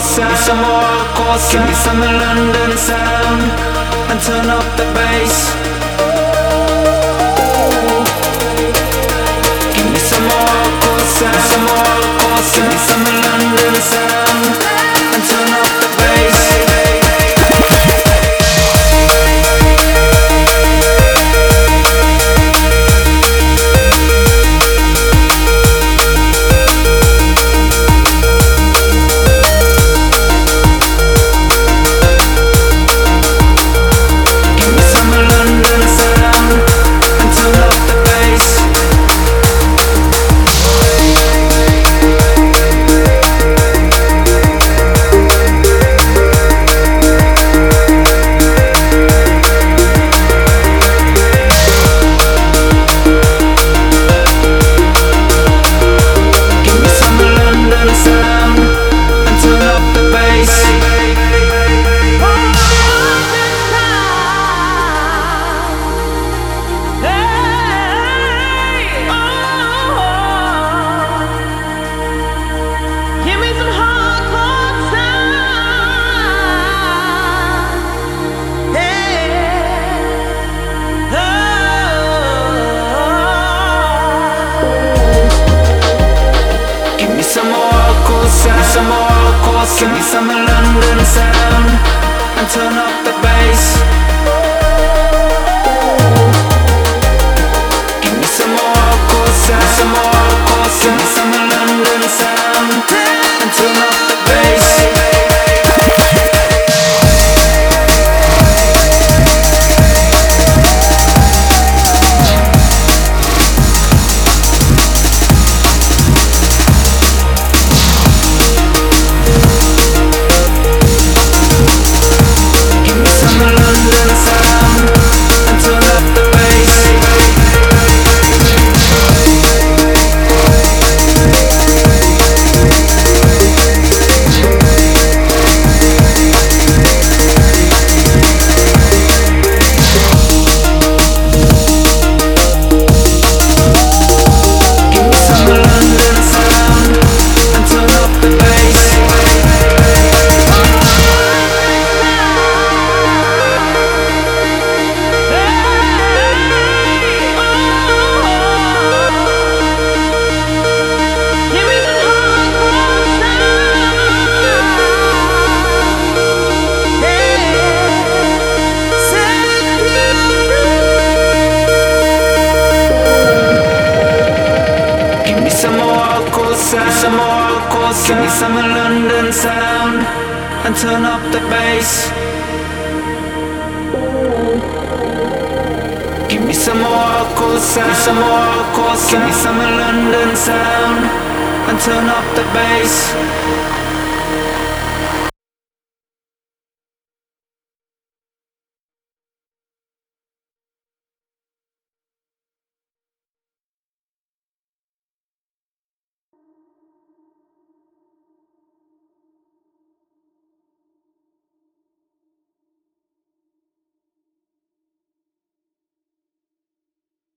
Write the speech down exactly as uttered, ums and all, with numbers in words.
sound, some more hardcore sound. Give me some of London sound, and turn up the bass. Give me some more hardcore sound, some more hardcore sound. Give me some of London sound, and turn up the bass. Some more hardcore sound, give me some of London sound, and turn up the bass. Give me some more hardcore sound, some more hardcore sound, give me some of London sound, and turn up the bass. Some more hardcore sound, give me some of London sound, and turn up the bass. Give me some more hardcore sound, some more hardcore sound, give me some of London sound, and turn up the bass.